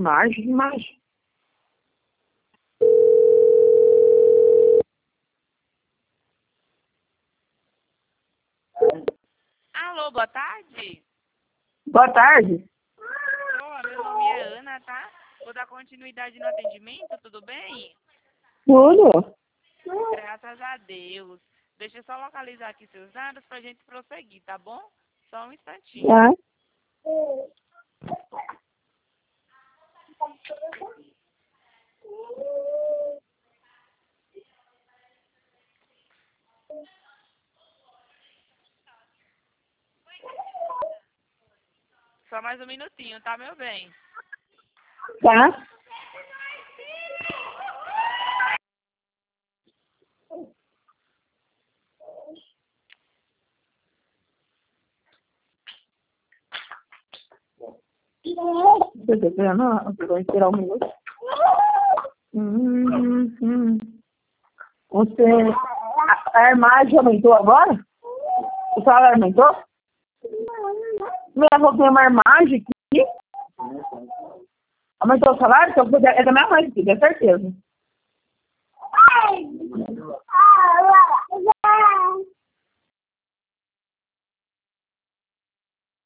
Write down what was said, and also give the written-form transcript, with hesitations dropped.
Imagem. Alô, boa tarde. Boa tarde. Olá, meu nome é Ana, tá? Vou dar continuidade no atendimento, tudo bem? Tudo? Graças a Deus. Deixa eu só localizar aqui seus dados pra gente prosseguir, tá bom? Só um instantinho. Tá. Só mais um minutinho, tá, meu bem? Tá? Vou esperar um minuto. Você... A imagem aumentou agora? O salário aumentou? Minha avó tem uma imagem aqui. Aumentou o salário? Então, é da minha mãe, filha, é certeza.